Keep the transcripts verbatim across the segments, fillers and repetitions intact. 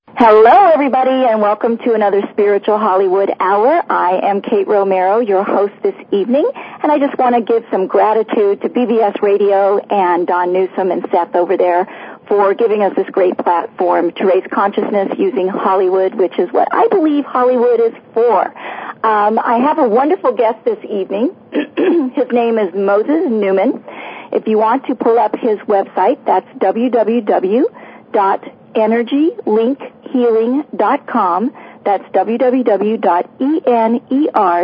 Hello, everybody, and welcome to another Spiritual Hollywood Hour. I am Kate Romero, your host this evening, and I just want to give some gratitude to B B S Radio and Don Newsom and Seth over there for giving us this great platform to raise consciousness using Hollywood, which is what I believe Hollywood is for. Um, I have a wonderful guest this evening. His name is Moses Newman. If you want to pull up his website, that's w w w dot energy link healing dot com. That's w w w dot energy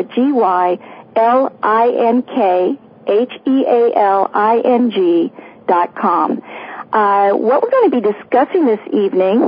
link dot com. Uh, what we're going to be discussing this evening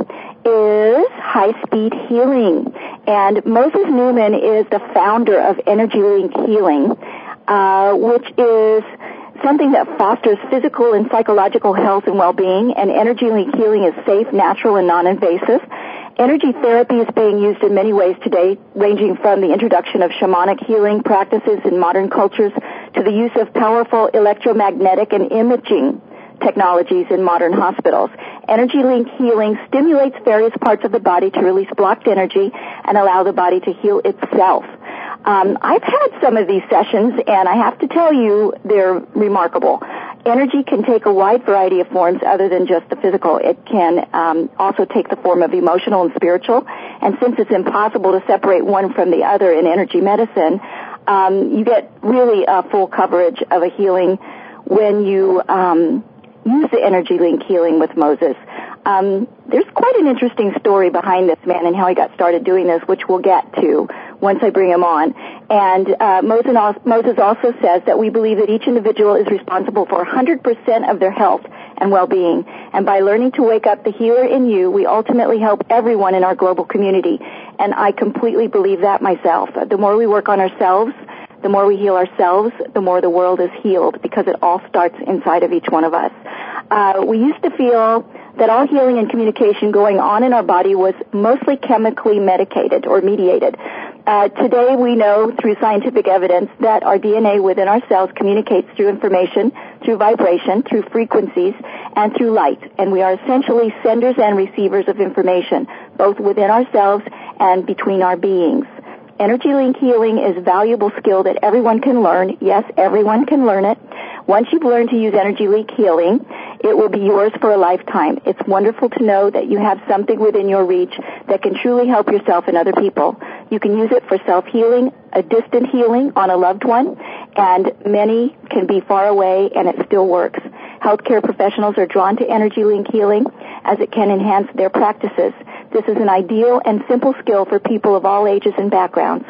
is high-speed healing. And Moses Newman is the founder of Energy Link Healing, uh, which is something that fosters physical and psychological health and well-being, and Energy Link Healing is safe, natural, and non-invasive. Energy therapy is being used in many ways today, ranging from the introduction of shamanic healing practices in modern cultures to the use of powerful electromagnetic and imaging technologies in modern hospitals. Energy Link Healing stimulates various parts of the body to release blocked energy and allow the body to heal itself. Um, I've had some of these sessions, and I have to tell you, they're remarkable. Energy can take a wide variety of forms other than just the physical. It can um, also take the form of emotional and spiritual, and since it's impossible to separate one from the other in energy medicine, um, you get really a full coverage of a healing when you um, use the Energy Link Healing with Moses. Um, there's quite an interesting story behind this man and how he got started doing this, which we'll get to once I bring him on. And uh, Moses also says that we believe that each individual is responsible for one hundred percent of their health and well-being. And by learning to wake up the healer in you, we ultimately help everyone in our global community. And I completely believe that myself. The more we work on ourselves, the more we heal ourselves, the more the world is healed, because it all starts inside of each one of us. Uh, we used to feel that all healing and communication going on in our body was mostly chemically medicated or mediated. Uh, today we know through scientific evidence that our D N A within our cells communicates through information, through vibration, through frequencies, and through light. And we are essentially senders and receivers of information, both within ourselves and between our beings. Energy Link Healing is a valuable skill that everyone can learn. Yes, everyone can learn it. Once you've learned to use Energy Link Healing, it will be yours for a lifetime. It's wonderful to know that you have something within your reach that can truly help yourself and other people. You can use it for self-healing, a distant healing on a loved one, and many can be far away and it still works. Healthcare professionals are drawn to Energy Link Healing as it can enhance their practices. This is an ideal and simple skill for people of all ages and backgrounds.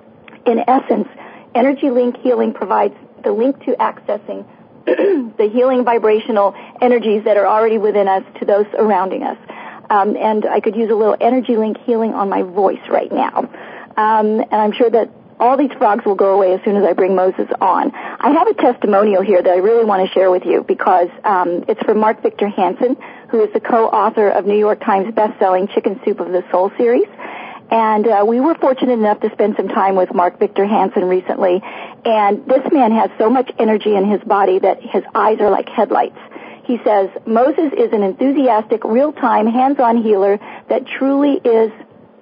In essence, Energy Link Healing provides the link to accessing the healing vibrational energies that are already within us to those surrounding us. Um, and I could use a little Energy Link Healing on my voice right now. Um, and I'm sure that all these frogs will go away as soon as I bring Moses on. I have a testimonial here that I really want to share with you because um, it's from Mark Victor Hansen, who is the co-author of New York Times best-selling Chicken Soup of the Soul series. And uh, we were fortunate enough to spend some time with Mark Victor Hansen recently. And this man has so much energy in his body that his eyes are like headlights. He says, Moses is an enthusiastic, real-time, hands-on healer that truly is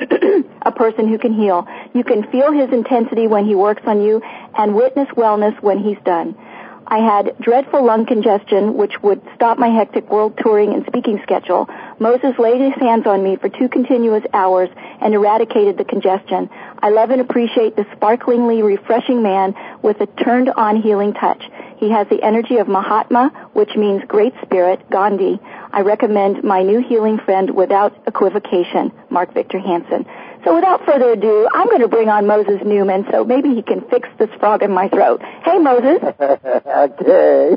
a person who can heal. You can feel his intensity when he works on you and witness wellness when he's done. I had dreadful lung congestion, which would stop my hectic world touring and speaking schedule. Moses laid his hands on me for two continuous hours and eradicated the congestion. I love and appreciate the sparklingly refreshing man with a turned-on healing touch. He has the energy of Mahatma, which means great spirit, Gandhi. I recommend my new healing friend without equivocation, Mark Victor Hansen. So without further ado, I'm going to bring on Moses Newman so maybe he can fix this frog in my throat. Hey, Moses. Okay.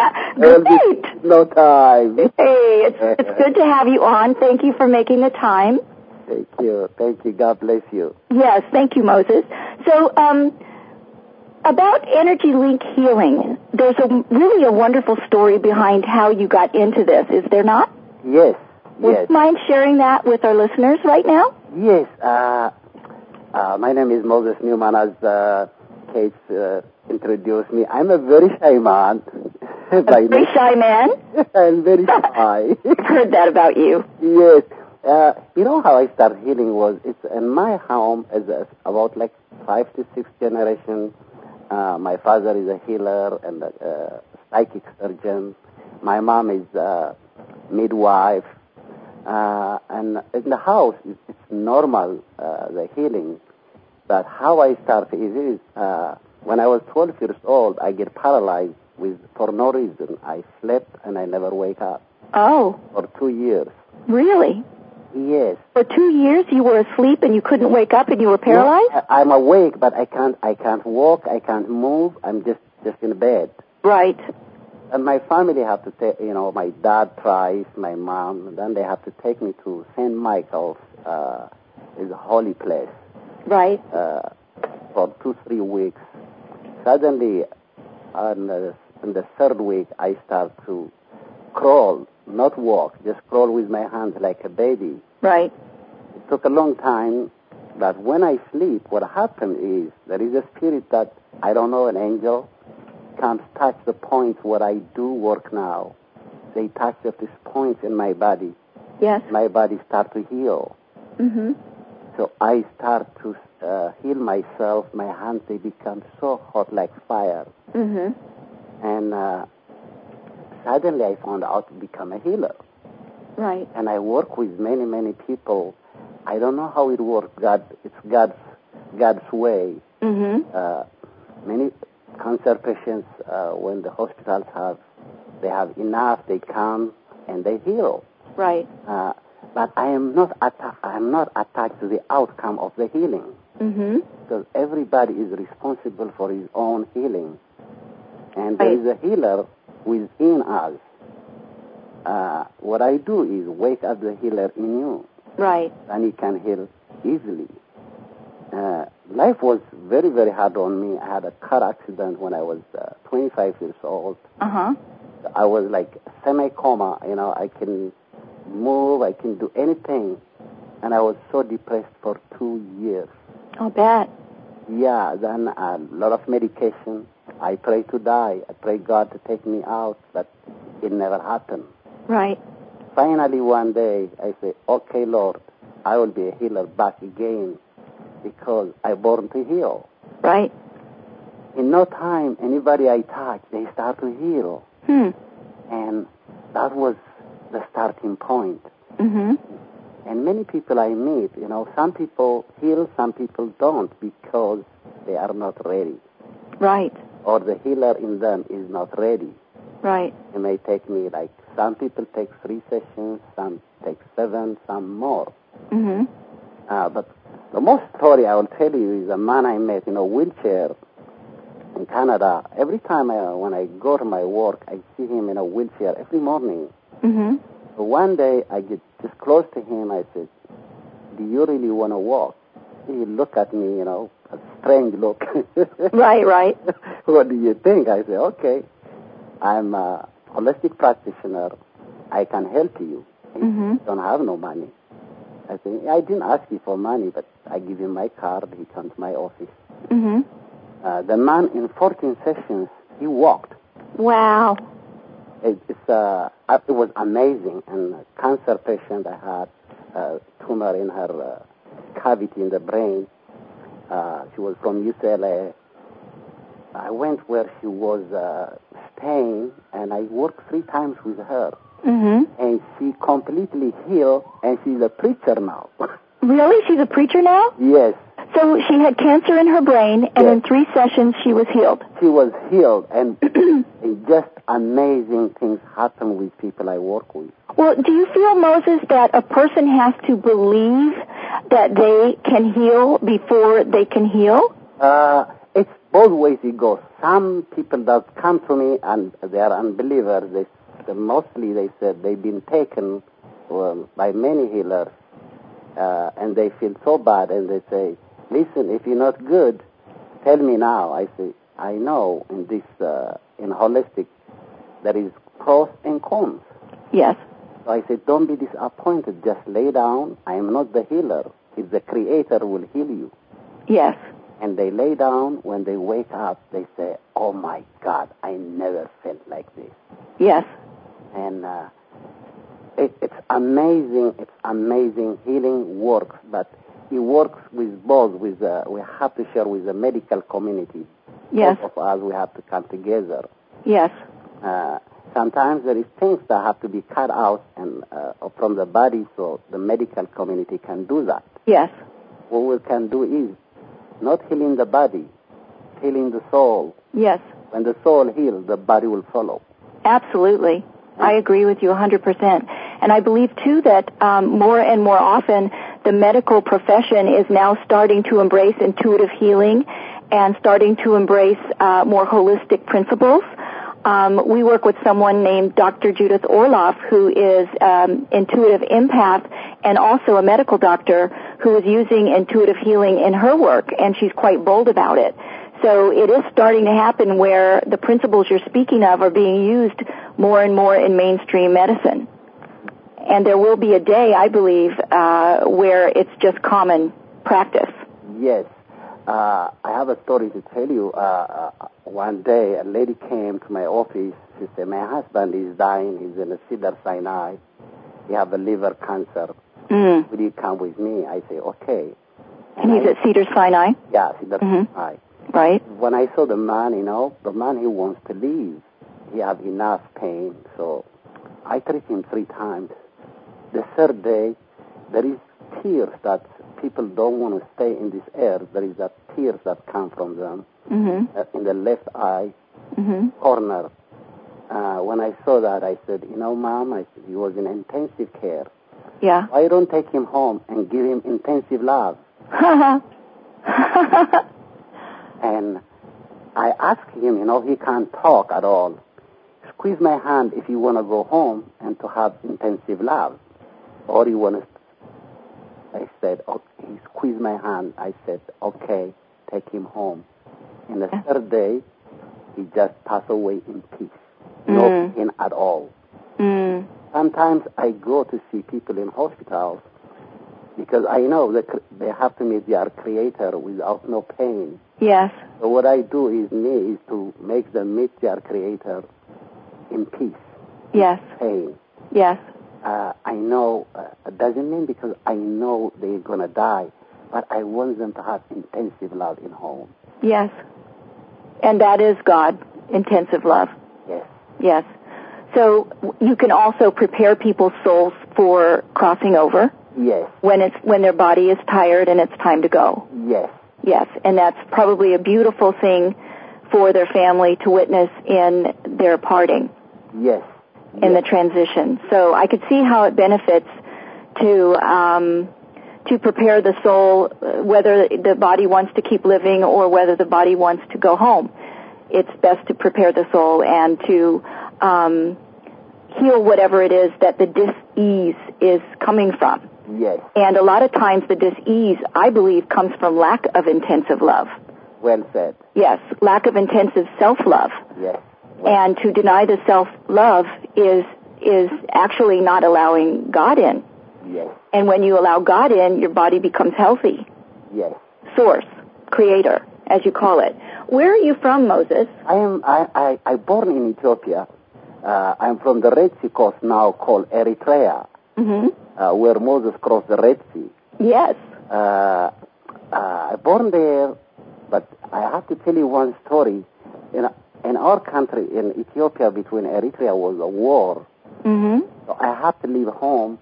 Great. No time. Hey, it's, it's good to have you on. Thank you for making the time. Thank you. Thank you. God bless you. Yes, thank you, Moses. So, um, about Energy Link Healing, there's a really a wonderful story behind how you got into this, is there not? Yes. Would yes. you mind sharing that with our listeners right now? Yes. Uh, uh, my name is Moses Newman, as uh, Kate uh, introduced me. I'm a very shy man. A very shy man? I'm very shy. I've heard that about you. Yes. Uh, you know how I started healing was, it's in my home, is about like five to six generations. Uh, my father is a healer and a uh, psychic surgeon. My mom is a midwife. Uh, and in the house, it's, it's normal, uh, the healing. But how I started is, is uh, when I was twelve years old, I get paralyzed with for no reason. I slept and I never wake up. Oh. For two years. Really? Yes. For two years you were asleep and you couldn't wake up and you were paralyzed? No, I'm awake, but I can't. I can't walk. I can't move. I'm just just in bed. Right. And my family have to take. You know, my dad tries, my mom. And then they have to take me to Saint Michael's. Uh, is a holy place. Right. Uh, for two three weeks. Suddenly, on the, on the third week, I start to crawl, not walk, just crawl with my hands like a baby. Right. It took a long time, but when I sleep, what happens is there is a spirit that, I don't know, an angel, comes touch the points where I do work now. They touch at these points in my body. Yes. My body start to heal. Mm-hmm. So I start to uh, heal myself. My hands, they become so hot like fire. Mm-hmm. And uh, suddenly I found out to become a healer. Right. And I work with many, many people. I don't know how it works. God, it's God's God's way. Mm-hmm. Uh, many cancer patients, uh, when the hospitals have, they have enough, they come and they heal. Right. Uh, but I am not atta- I am not attached to the outcome of the healing. Mm-hmm. Because everybody is responsible for his own healing. And there Right. is a healer within us. Uh, what I do is wake up the healer in you. Right. And he can heal easily. Uh, life was very, very hard on me. I had a car accident when I was uh, twenty-five years old. Uh-huh. I was like semi-coma. You know, I can move, I can do anything. And I was so depressed for two years. Oh, bad. Yeah, then a lot of medication. I pray to die. I pray God to take me out, but it never happened. Right. Finally, one day, I say, okay, Lord, I will be a healer back again because I born to heal. Right. In no time, anybody I touch, they start to heal. Hmm. And that was the starting point. Mm-hmm. And many people I meet, you know, some people heal, some people don't because they are not ready. Right. Or the healer in them is not ready. Right. It may take me like, some people take three sessions, some take seven, some more. Mm-hmm. Uh, but the most story I will tell you is a man I met in a wheelchair in Canada. Every time I, when I go to my work, I see him in a wheelchair every morning. Mm-hmm. So one day I get just close to him. I said, do you really want to walk? He looked at me, you know, a strange look. Right, right. What do you think? I said, okay, I'm a holistic practitioner. I can help you. Mm-hmm. I don't have no money. I said, I didn't ask you for money, but I give him my card. He comes to my office. Mm-hmm. Uh, the man in fourteen sessions, he walked. Wow. It, it's, uh, it was amazing. And a cancer patient, I had a tumor in her uh, cavity in the brain. Uh, she was from U C L A. I went where she was uh, staying, and I worked three times with her. Mm-hmm. And she completely healed, and she's a preacher now. Really? She's a preacher now? Yes. So she had cancer in her brain, and Yes. in three sessions she was healed. She was healed, and just amazing things happen with people I work with. Well, do you feel, Moses, that a person has to believe that they can heal before they can heal? Uh, it's both ways it goes. Some people that come to me and they are unbelievers. They, they mostly they said they've been taken well, by many healers, uh, and they feel so bad, and they say, "Listen, if you're not good, tell me now." I say, "I know in this uh, in holistic there is pros and cons." Yes. So I said, don't be disappointed. Just lay down. I am not the healer. It's the Creator who will heal you. Yes. And they lay down. When they wake up, they say, oh, my God, I never felt like this. Yes. And uh, it, it's amazing. It's amazing. Healing works, but it works with both. With uh, we have to share with the medical community. Yes. Both of us, we have to come together. Yes. Uh, sometimes there is things that have to be cut out and uh, from the body, so the medical community can do that. Yes. What we can do is not healing the body, healing the soul. Yes. When the soul heals, the body will follow. Absolutely. I agree with you one hundred percent. And I believe, too, that um, more and more often the medical profession is now starting to embrace intuitive healing and starting to embrace uh, more holistic principles. Um, we work with someone named Doctor Judith Orloff, who is um, intuitive empath and also a medical doctor who is using intuitive healing in her work, and she's quite bold about it. So it is starting to happen where the principles you're speaking of are being used more and more in mainstream medicine. And there will be a day, I believe, uh, where it's just common practice. Yes. Uh, I have a story to tell you. Uh, uh, one day, a lady came to my office. She said, my husband is dying. He's in a Cedars-Sinai. He has a liver cancer. Mm. Will you come with me? I say, okay. And, and he's I, at Cedars-Sinai? Yeah, Cedars-Sinai. Mm-hmm. Right. When I saw the man, you know, the man, he wants to leave. He has enough pain. So I treat him three times. The third day, there is tears that people don't want to stay in this air. There is that tears that come from them mm-hmm. uh, in the left eye mm-hmm. corner. Uh, when I saw that, I said, you know, Mom, I said, he was in intensive care. Yeah. Why don't take him home and give him intensive love? And I asked him, you know, he can't talk at all. Squeeze my hand if you want to go home and to have intensive love. Or you want to... I said, okay. He squeezed my hand. I said, okay, take him home. And the third day, he just passed away in peace. No mm. pain at all. Mm. Sometimes I go to see people in hospitals because I know that they have to meet their creator without no pain. Yes. So what I do is me is to make them meet their creator in peace. Yes. Pain. Yes. Uh, I know, uh, it doesn't mean because I know they're going to die, but I want them to have intensive love in home. Yes. And that is God, intensive love. Yes. Yes. So you can also prepare people's souls for crossing over. Yes. When it's when their body is tired and it's time to go. Yes. Yes. And that's probably a beautiful thing for their family to witness in their parting. Yes. In yes. the transition. So I could see how it benefits to um, to prepare the soul, whether the body wants to keep living or whether the body wants to go home. It's best to prepare the soul and to um, heal whatever it is that the dis-ease is coming from. Yes. And a lot of times the dis-ease, I believe, comes from lack of intensive love. Well said. Yes, lack of intensive self-love. Yes. Well. And to deny the self-love is is actually not allowing God in. Yes. And when you allow God in, your body becomes healthy. Yes. Source, creator, as you call it. Where are you from, Moses? I am I I, I born in Ethiopia. Uh, I'm from the Red Sea coast now called Eritrea, mm-hmm. uh, where Moses crossed the Red Sea. Yes. Uh, uh, I born there, but I have to tell you one story. In, in our country, in Ethiopia, between Eritrea was a war. Mm-hmm. So I have to leave home.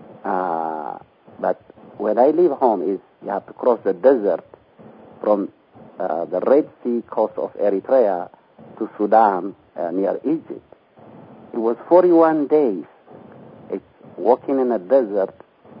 Uh, but when I leave home, is you have to cross the desert from uh, the Red Sea coast of Eritrea to Sudan uh, near Egypt. It was forty-one days. It's walking in a desert.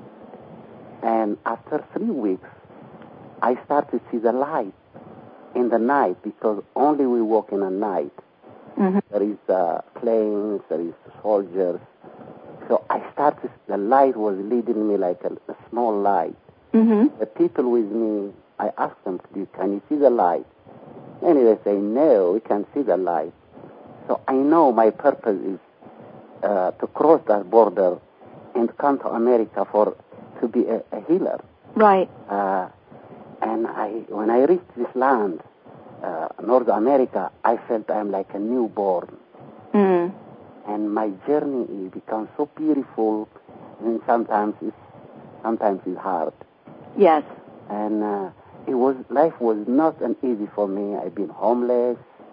And after three weeks, I start to see the light in the night because only we walk in the night. Mm-hmm. There is uh, planes, there is soldiers. So I started, the light was leading me like a, a small light. Mm-hmm. The people with me, I asked them, can you see the light? And they say, no, we can't see the light. So I know my purpose is uh, to cross that border and come to America for to be a, a healer. Right. Uh, and I, when I reached this land, uh, North America, I felt I'm like a newborn. Mm. And and my journey becomes so beautiful, and sometimes it's sometimes it's hard. Yes. And uh, it was life was not an easy for me. I've been homeless,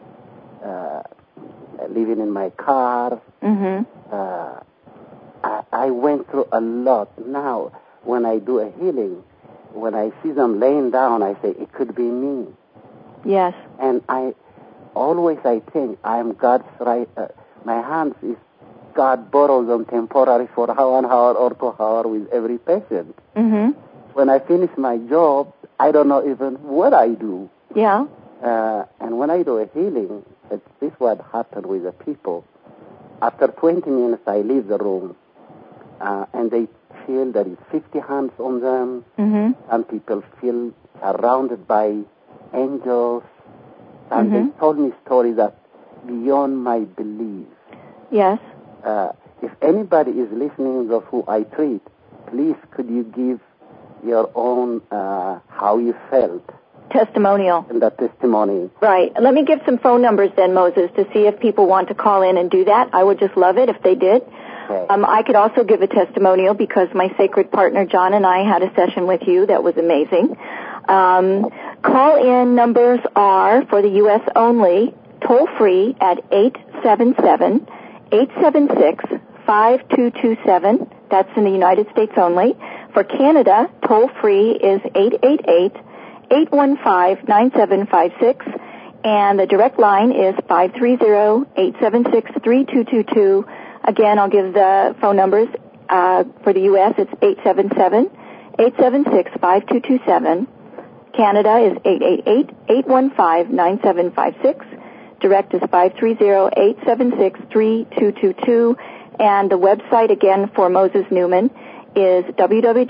uh, living in my car. Mm-hmm. Uh, I, I went through a lot. Now, when I do a healing, when I see them laying down, I say, it could be me. Yes. And I always I think I am God's right. Uh, my hands is God borrows them temporary for one hour or two hours with every patient. Mm-hmm. When I finish my job, I don't know even what I do. Yeah. Uh, and when I do a healing, it's this what happened with the people. After twenty minutes, I leave the room, uh, and they feel there is fifty hands on them. Mm-hmm. Some people feel surrounded by angels. And mm-hmm. they told me stories that beyond my belief. Yes. Uh, if anybody is listening, those who I treat, please could you give your own uh, how you felt. Testimonial. And that testimony. Right. Let me give some phone numbers then, Moses, to see if people want to call in and do that. I would just love it if they did. Okay. Um, I could also give a testimonial because my sacred partner, John, and I had a session with you that was amazing. Um, call-in numbers are, for the U S only, toll-free at eight seven seven, eight seven six, five two two seven. That's in the United States only. For Canada, toll-free is eight eight eight, eight one five, nine seven five six. And the direct line is five three zero, eight seven six, three two two two. Again, I'll give the phone numbers. Uh, for the U S, it's eight seven seven, eight seven six, five two two seven. Canada is eight eight eight, eight one five, nine seven five six. Direct is five three zero, eight seven six, three two two two. And the website, again, for Moses Newman is w w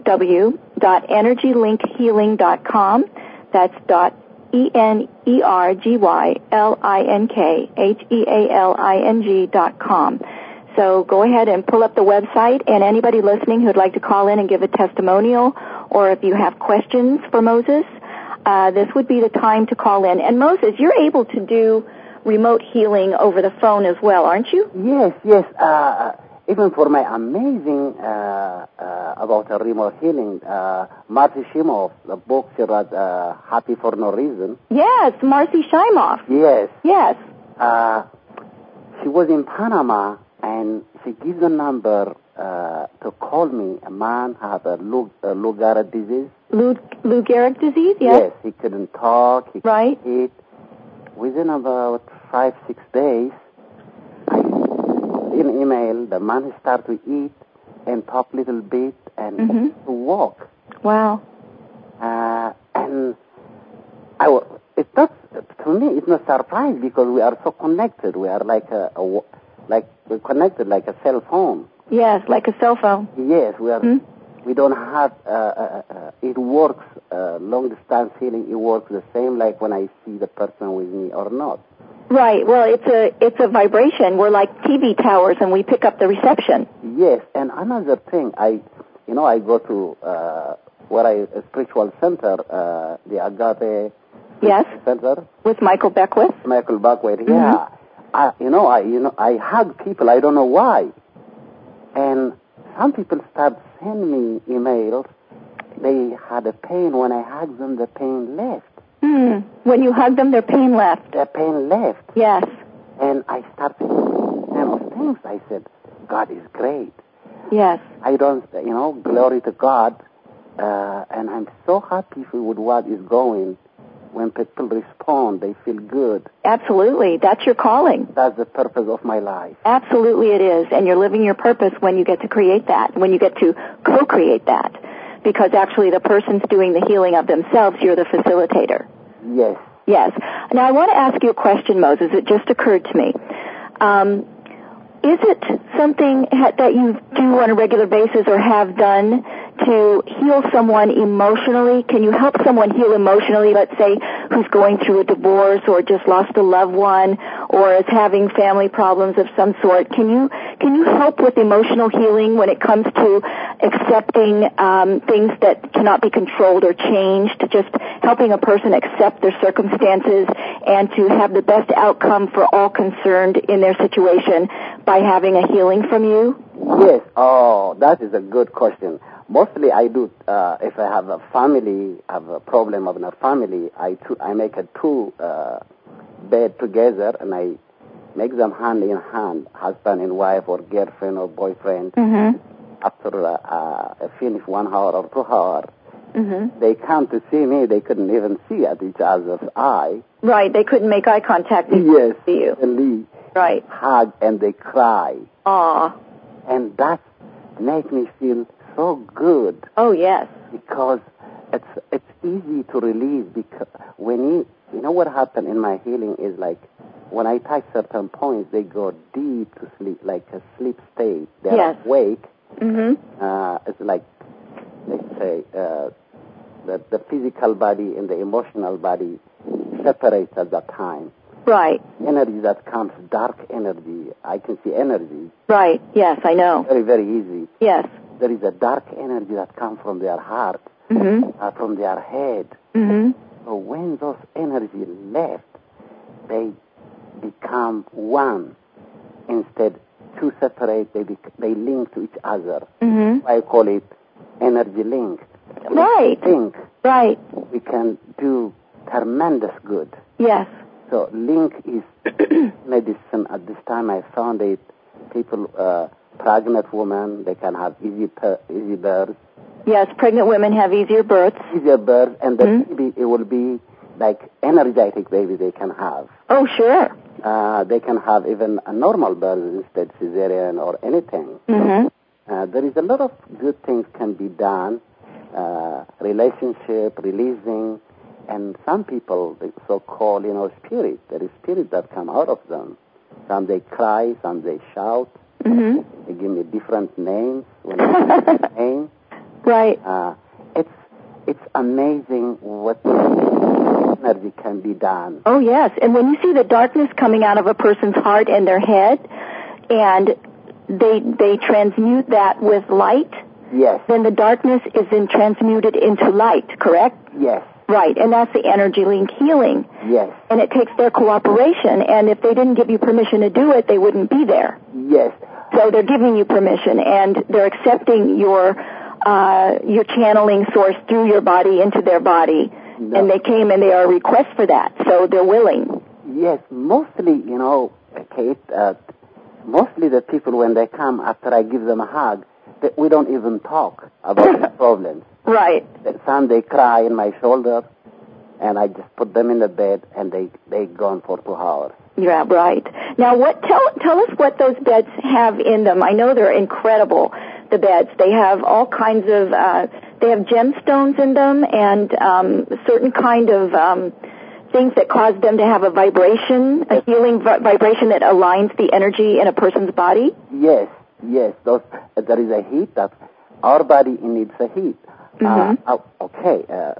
w dot energy link healing dot com. That's dot E N E R G Y L I N K H E A L I N G dot com. So go ahead and pull up the website, and anybody listening who'd like to call in and give a testimonial, or if you have questions for Moses, uh, this would be the time to call in. And Moses, you're able to do remote healing over the phone as well, aren't you? Yes, yes. Uh, even for my amazing uh, uh, about uh, remote healing, uh, Marcy Shimoff, the book she wrote, uh, Happy for No Reason. Yes, Marcy Shimoff. Yes. Yes. Uh, she was in Panama, and she gives a number uh, to call me. A man had a Lou, uh, Lou Gehrig disease. Lou, Lou Gehrig disease, yes? Yes, he couldn't talk, he right. couldn't eat. Within about five, six days, I, in email, the man started to eat and talk a little bit and mm-hmm. to walk. Wow. Uh, and I, it's not, to me, it's not surprise because we are so connected. We are like a, a like we're connected like a cell phone. Yes, like a cell phone. Yes, we are. Mm-hmm. We don't have. Uh, uh, uh, it works. Uh, long distance healing. It works the same like when I see the person with me or not. Right. Well, it's a it's a vibration. We're like T V towers, and we pick up the reception. Yes, and another thing, I, you know, I go to uh, where I a spiritual center, uh, the Agape. Yes. Center with Michael Beckwith. Michael Beckwith. Mm-hmm. Yeah. I, you know, I you know I hug people. I don't know why, and some people start sending me emails. They had a pain. When I hugged them, the pain left. Mm. When you hug them, their pain left. The pain left. Yes. And I started kind of things. I said, God is great. Yes. I don't, you know, glory to God. Uh, and I'm so happy with what is going. When people respond, they feel good. Absolutely. That's your calling. That's the purpose of my life. Absolutely it is. And you're living your purpose when you get to create that, when you get to co-create that. Because actually the person's doing the healing of themselves, you're the facilitator. Yes. Yes. Now I want to ask you a question, Moses. It just occurred to me. Um, is it something ha- that you do on a regular basis or have done to heal someone emotionally? Can you help someone heal emotionally, let's say, who's going through a divorce or just lost a loved one or is having family problems of some sort? Can you can you help with emotional healing when it comes to accepting um, things that cannot be controlled or changed, just helping a person accept their circumstances and to have the best outcome for all concerned in their situation by having a healing from you? Yes. Oh, that is a good question. Mostly I do, uh, if I have a family, have a problem of a family, I, two, I make a two uh, bed together and I make them hand in hand, husband and wife or girlfriend or boyfriend. Mm-hmm. After uh, uh, finish one hour or two hours, mm-hmm. they come to see me. They couldn't even see at each other's eye. Right, they couldn't make eye contact before yes, they see you. And they right. hug and they cry. Aw. And that makes me feel so good. Oh, yes. Because it's it's easy to release. Because when you, you know what happened in my healing is like, when I touch certain points, they go deep to sleep, like a sleep state. They're yes. awake. Mm-hmm. Uh, it's like, let's say, uh, the, the physical body and the emotional body separates at that time. Right. Energy that comes, dark energy. I can see energy. Right. Yes, I know. Very, very easy. Yes. There is a dark energy that comes from their heart, mm-hmm. uh, from their head. Mm-hmm. So when those energy left, they become one. Instead, two separate, they bec- they link to each other. Mm-hmm. I call it energy link. Right. Link. Right. We can do tremendous good. Yes. So link is medicine. At this time, I found it. People, uh, pregnant women, they can have easy per- easy births. Yes, pregnant women have easier births. Easier births, and the mm-hmm. baby, it will be like energetic baby they can have. Oh, sure. Uh, they can have even a normal birth instead cesarean or anything. Mm-hmm. Uh, there is a lot of good things can be done. Uh, relationship, releasing, and some people, the so-called, you know, spirit. There is spirit that come out of them. Some they cry, some they shout. Mm-hmm. They give me different names when I name. Right. Uh, it's it's amazing what energy can be done. Oh, yes. And when you see the darkness coming out of a person's heart and their head, and they they transmute that with light, yes. then the darkness is then transmuted into light, correct? Yes. Right, and that's the energy link healing. Yes. And it takes their cooperation, and if they didn't give you permission to do it, they wouldn't be there. Yes. So they're giving you permission, and they're accepting your uh, your channeling source through your body into their body. No. And they came and they are a request for that, so they're willing. Yes, mostly, you know, Kate, uh, mostly the people when they come after I give them a hug, they, we don't even talk about the problems. Right. Some they cry in my shoulder, and I just put them in the bed, and they they gone for two hours. Yeah, right. Now, what? Tell tell us what those beds have in them. I know they're incredible. The beds, they have all kinds of. Uh, they have gemstones in them, and um, certain kind of um, things that cause them to have a vibration, a healing vi- vibration that aligns the energy in a person's body. Yes, yes. Those uh, there is a heat that our body needs a heat. Mm-hmm. Uh, okay. Uh,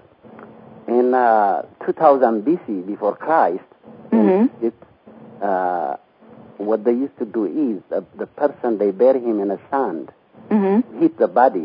in uh, two thousand B C, before Christ, mm-hmm. it, uh, what they used to do is uh, the person, they bury him in the sand, mm-hmm. heat the body,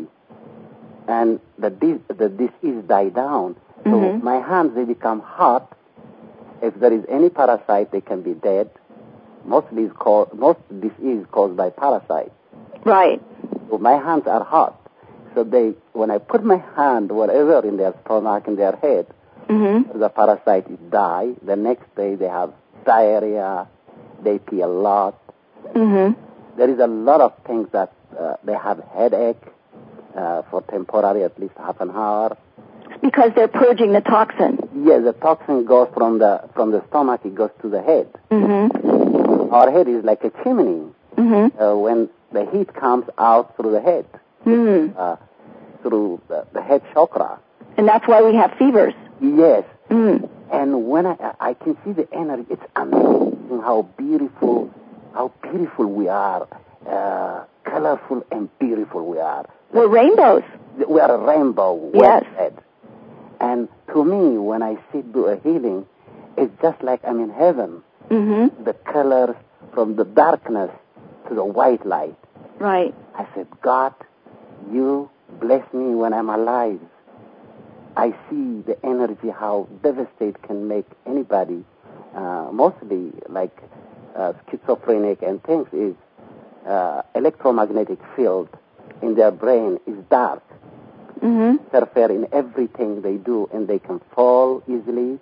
and the, dis- the disease die down. So mm-hmm. my hands, they become hot. If there is any parasite, they can be dead. Mostly is called, most disease is caused by parasite. Right. So my hands are hot. So they, when I put my hand wherever in their stomach, in their head, mm-hmm. the parasite die. The next day they have diarrhea. They pee a lot. Mm-hmm. There is a lot of things that uh, they have headache uh, for temporary, at least half an hour. Because they're purging the toxin. Yes, the toxin goes from the from the stomach. It goes to the head. Mm-hmm. Our head is like a chimney. Mm-hmm. Uh, when the heat comes out through the head, mm. uh, through the, the head chakra. And that's why we have fevers. Yes. Mm. And when I I can see the energy, it's amazing how beautiful, how beautiful we are, uh, colorful and beautiful we are. We're rainbows. We are a rainbow. Yes. Well, and to me, when I see do a healing, it's just like I'm in heaven. Mm-hmm. The colors from the darkness to the white light. Right. I said, God, you bless me when I'm alive. I see the energy, how devastate can make anybody, uh, mostly like uh, schizophrenic and things, is uh, electromagnetic field in their brain is dark. Mm-hmm. Interfere in everything they do, and they can fall easily.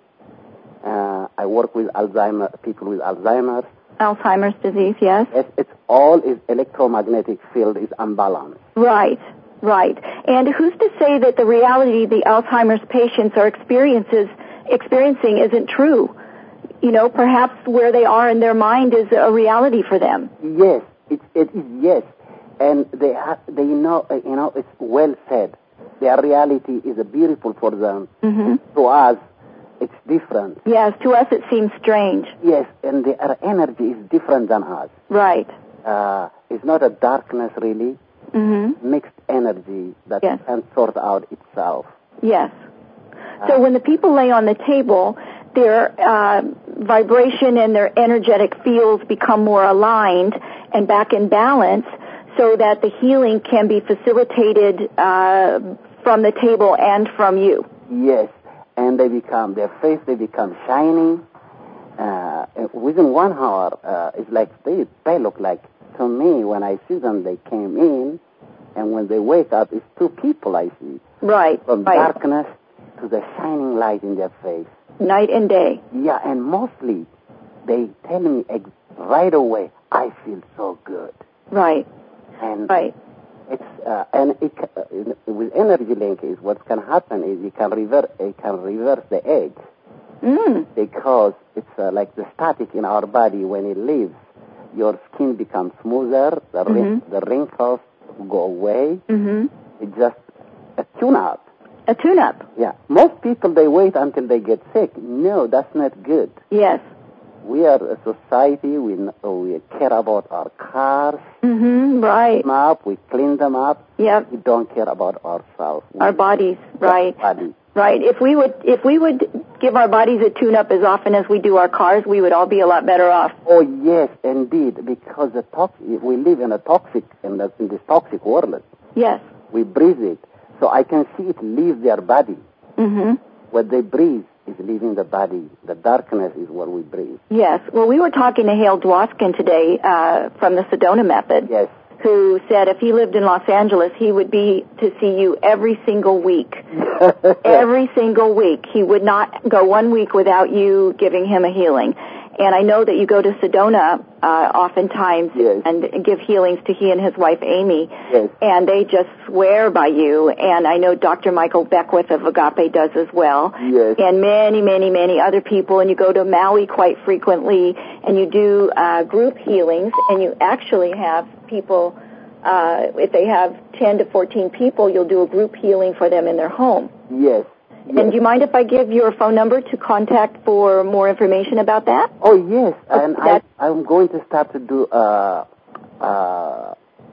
Uh, I work with Alzheimer, people with Alzheimer's. Alzheimer's disease, yes. Yes, it's all is electromagnetic field is unbalanced. Right, right. And who's to say that the reality the Alzheimer's patients are experiences experiencing isn't true? You know, perhaps where they are in their mind is a reality for them. Yes, it, it is yes, and they have, they know, uh, you know, it's well said. Their reality is beautiful for them. Mm-hmm. To us, it's different. Yes, to us it seems strange. Yes, and their energy is different than us. Right. Uh, it's not a darkness, really. Mm-hmm. Mixed energy that Yes. can sort out itself. Yes. Uh, So when the people lay on the table, their uh, vibration and their energetic fields become more aligned and back in balance so that the healing can be facilitated uh, from the table and from you. Yes, and they become, their face, they become shiny. Uh, within one hour, uh, it's like they, they look like, to me, when I see them, they came in, and when they wake up, it's two people I see. Right, From right. darkness to the shining light in their face. Night and day. Yeah, and mostly, they tell me ex- right away, I feel so good. Right, And right. it's uh, and it, uh, with energy link is what can happen is you can reverse it can reverse the age Mm. because it's uh, like the static in our body when it leaves, your skin becomes smoother, the Mm-hmm. wrin- the wrinkles go away. Mm-hmm. It's just a tune-up. A tune-up. Yeah, most people they wait until they get sick. No, that's not good. Yes. We are a society. We kn- we care about our cars. Mm-hmm. Right. Them up, we clean them up. Yep. We don't care about ourselves. Our bodies. Right. Body. Right. If we would, if we would give our bodies a tune-up as often as we do our cars, we would all be a lot better off. Oh yes, indeed, because the tox- we live in a toxic in, the, in this toxic world. Yes. We breathe it, so I can see it leave their body. Mm-hmm. What they breathe is leaving the body. The darkness is what we breathe. Yes. Well, we were talking to Hale Dwoskin today uh, from the Sedona Method, Yes. who said if he lived in Los Angeles, he would be to see you every single week. Every single week. He would not go one week without you giving him a healing. And I know that you go to Sedona uh, oftentimes Yes. and give healings to he and his wife Amy. Yes. And they just swear by you. And I know Doctor Michael Beckwith of Agape does as well. Yes. And many, many, many other people. And you go to Maui quite frequently, and you do uh, group healings, and you actually have people, uh, if they have ten to fourteen people, you'll do a group healing for them in their home. Yes. Yes. And do you mind if I give your phone number to contact for more information about that? Oh yes, and I, that- I'm going to start to do uh, uh,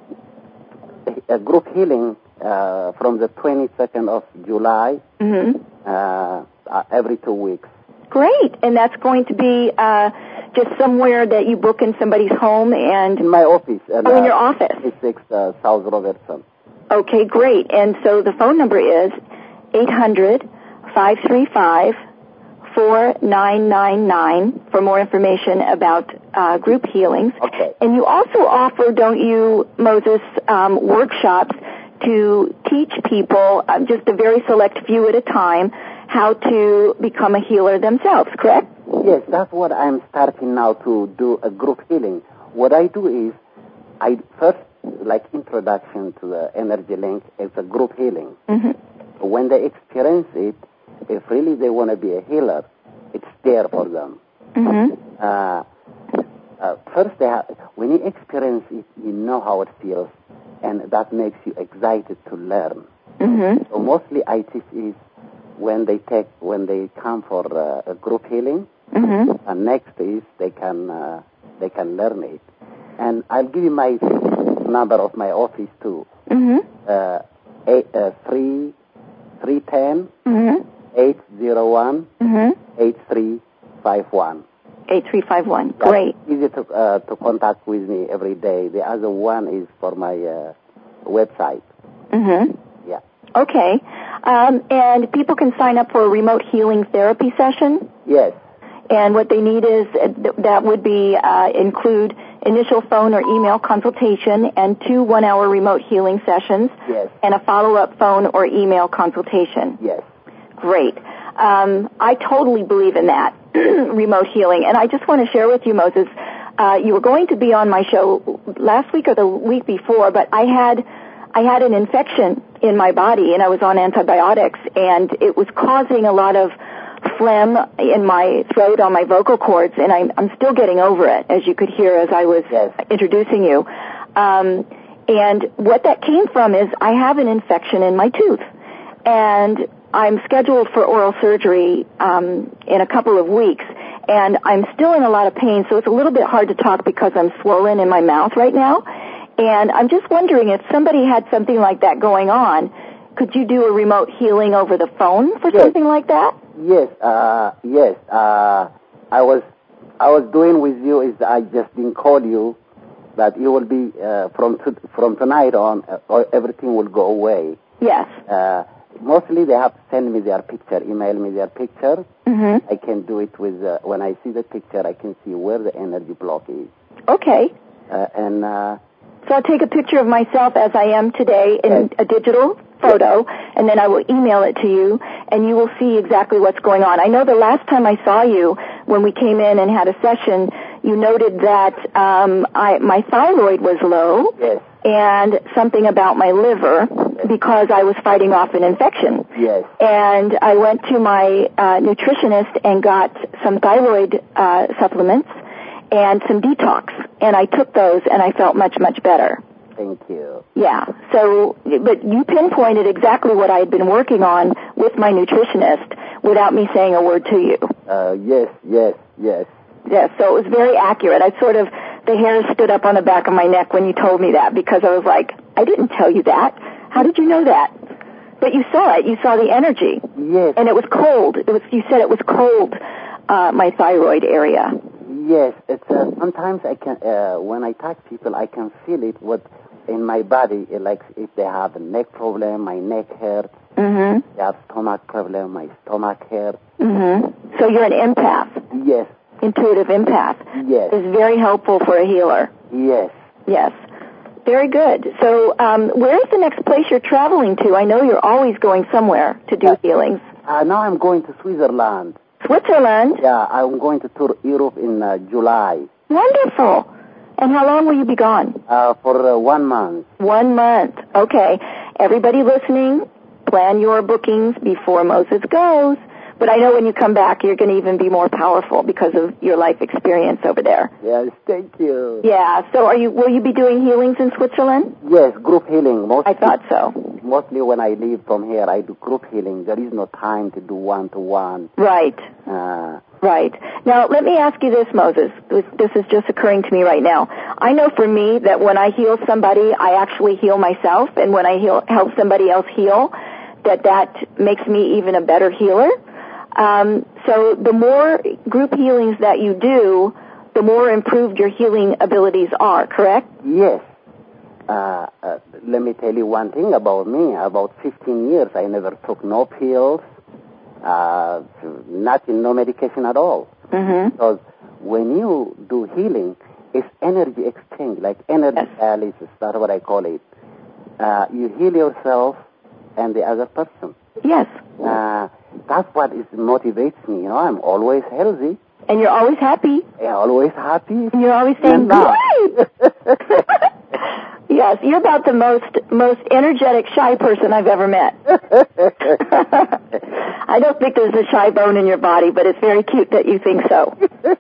a group healing uh, from the twenty-second of July, Mm-hmm. uh, uh, every two weeks. Great. And that's going to be uh, just somewhere that you book in somebody's home and... In my office. And, Oh, in uh, your office. twenty-six uh, South Robertson. Okay, great. And so the phone number is eight hundred, five three five, four nine nine nine for more information about uh, group healings. Okay. And you also offer, don't you, Moses, um, workshops to teach people, uh, just a very select few at a time, how to become a healer themselves, correct? Yes, that's what I'm starting now to do a group healing. What I do is, I first, like introduction to the energy link, it's a group healing. Mm-hmm. When they experience it, if really they want to be a healer, it's there for them. Mm-hmm. Uh, uh, first, they have, when you experience it, you know how it feels, and that makes you excited to learn. Mm-hmm. So mostly I teach is when they take, when they come for uh, a group healing, Mm-hmm. and next is they can uh, they can learn it. And I'll give you my number of my office too. Mm-hmm. Uh, eight, uh, three, three ten, Mm-hmm. eight zero one, Mm-hmm. eight three five one. eight three five one. That's Great. easy to uh, to contact with me every day. The other one is for my uh, website. Mm-hmm. Yeah. Okay. Um, and people can sign up for a remote healing therapy session? Yes. And what they need is, uh, that would be, uh, include initial phone or email consultation and two one-hour remote healing sessions. Yes. And a follow-up phone or email consultation. Yes. Great. Um, I totally believe in that, remote healing. And I just want to share with you, Moses, uh, you were going to be on my show last week or the week before, but I had, I had an infection in my body and I was on antibiotics and it was causing a lot of phlegm in my throat, on my vocal cords, and I'm, I'm still getting over it, as you could hear as I was yes. introducing you. Um, and what that came from is I have an infection in my tooth. And I'm scheduled for oral surgery um, in a couple of weeks, and I'm still in a lot of pain, so it's a little bit hard to talk because I'm swollen in my mouth right now. And I'm just wondering if somebody had something like that going on, could you do a remote healing over the phone for yes. something like that? Yes, uh, yes. Uh, I was, I was doing with you is I just didn't call you that you will be uh, from t- from tonight on. Uh, everything will go away. Yes. Uh, Mostly they have to send me their picture, email me their picture. Mm-hmm. I can do it with, uh, when I see the picture, I can see where the energy block is. Okay. Uh, and, uh, So I'll take a picture of myself as I am today in yes. a digital photo, and then I will email it to you, and you will see exactly what's going on. I know the last time I saw you, when we came in and had a session, you noted that um, I, my thyroid was low. Yes. And something about my liver because I was fighting off an infection. Yes. And I went to my uh, nutritionist and got some thyroid uh, supplements and some detox. And I took those and I felt much, much better. Thank you. Yeah. So, but you pinpointed exactly what I had been working on with my nutritionist without me saying a word to you. Uh, yes, yes, yes. Yes, so it was very accurate. I sort of, the hairs stood up on the back of my neck when you told me that because I was like, I didn't tell you that. How did you know that? But you saw it. You saw the energy. Yes. And it was cold. It was, you said it was cold, uh, my thyroid area. Yes, it's, uh, sometimes I can, uh, when I touch people, I can feel it what in my body, like if they have a neck problem, my neck hurts. Mm-hmm. They have stomach problem, my stomach hurts. Mm-hmm. So you're an empath. Yes. Intuitive empath. Yes. Is very helpful for a healer. Yes. Yes. Very good. So, um, where is the next place you're traveling to? I know you're always going somewhere to do uh, healings. Uh, now I'm going to Switzerland. Switzerland? Yeah, I'm going to tour Europe in uh, July. Wonderful. And how long will you be gone? Uh, for uh, one month. One month. Okay. Everybody listening, plan your bookings before Moses goes. But I know when you come back, you're going to even be more powerful because of your life experience over there. Yes, thank you. Yeah. So, are you? Will you be doing healings in Switzerland? Yes, group healing. Mostly, I thought so. Mostly when I leave from here, I do group healing. There is no time to do one-to-one. Right. Uh, right. Now, let me ask you this, Moses. This, this is just occurring to me right now. I know for me that when I heal somebody, I actually heal myself, and when I heal, help somebody else heal, that that makes me even a better healer. Um, so the more group healings that you do, the more improved your healing abilities are, correct? Yes. Uh, uh, let me tell you one thing about me. About fifteen years, I never took no pills, uh, nothing, no medication at all. Mm-hmm. Because when you do healing, it's energy exchange, like energy yes. dialysis. That's what I call it. Uh, you heal yourself and the other person. Yes. Uh, that's what is motivates me. You know, I'm always healthy. And you're always happy. I'm always happy. And you're always saying, great! Yes, you're about the most most energetic, shy person I've ever met. I don't think there's a shy bone in your body, but it's very cute that you think so.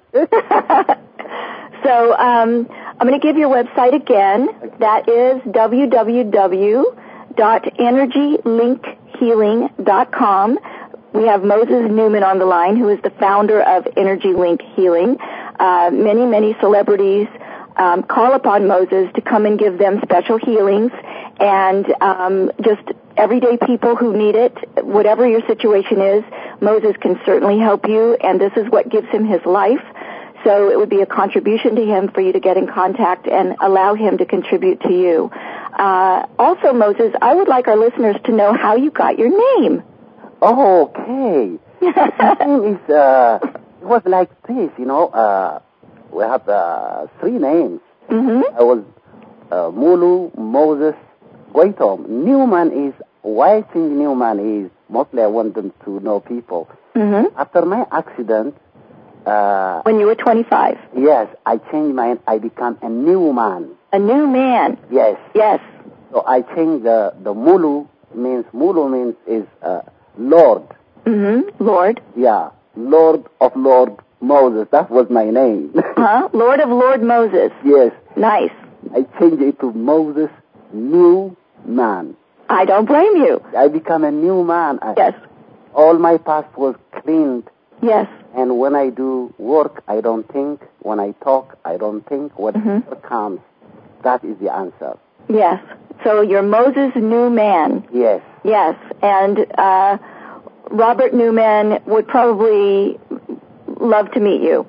So um, I'm going to give your website again. That is w w w dot energy link healing dot com. We have Moses Newman on the line, who is the founder of Energy Link Healing. Uh, many, many celebrities um, call upon Moses to come and give them special healings, and um, just everyday people who need it, whatever your situation is, Moses can certainly help you, and this is what gives him his life. So it would be a contribution to him for you to get in contact and allow him to contribute to you. Uh, also, Moses, I would like our listeners to know how you got your name. Oh, okay. My name is, uh, it was like this, you know, uh, we have uh, three names. Mm-hmm. I was uh, Mulu, Moses, Goitom. Newman is, why I change Newman is, mostly I want them to know people. Mm-hmm. After my accident, uh, when you were twenty-five. Yes, I changed my, I become a new man. A new man. Yes. Yes. So I changed the, the Mulu means, Mulu means is uh, Lord. Mm-hmm. Lord. Yeah. Lord of Lord Moses. That was my name. Huh? Lord of Lord Moses. Yes. Nice. I changed it to Moses, new man. I don't blame you. I become a new man. I, yes. All my past was cleaned. Yes. And when I do work, I don't think. When I talk, I don't think. Whatever mm-hmm. comes, that is the answer. Yes. So you're Moses, new man. Yes. Yes. And uh, Robert Newman would probably love to meet you.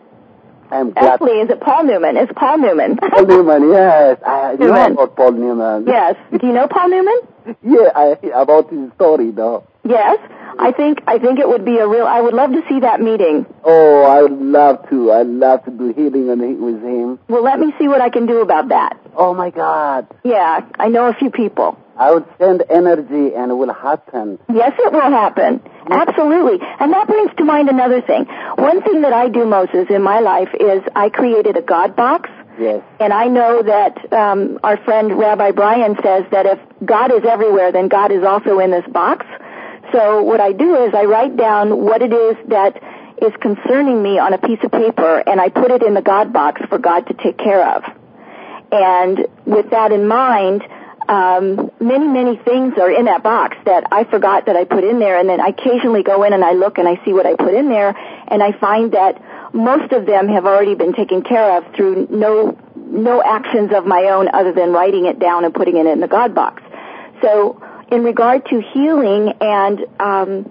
I'm glad. Actually, is it Paul Newman? It's Paul Newman. Paul Newman, yes. I Newman. know about Paul Newman. Yes. Do you know Paul Newman? Yeah, I, about his story, though. Yes. I think I think it would be a real. I would love to see that meeting. Oh, I would love to. I'd love to do healing on, with him. Well, let me see what I can do about that. Oh my God. Yeah, I know a few people. I would send energy and it will happen. Yes, it will happen. Absolutely. And that brings to mind another thing. One thing that I do, Moses, in my life is I created a God box. Yes. And I know that um, our friend Rabbi Brian says that if God is everywhere, then God is also in this box. So what I do is I write down what it is that is concerning me on a piece of paper, and I put it in the God box for God to take care of. And with that in mind, um, many, many things are in that box that I forgot that I put in there, and then I occasionally go in and I look and I see what I put in there, and I find that most of them have already been taken care of through no no actions of my own other than writing it down and putting it in the God box. So in regard to healing and um,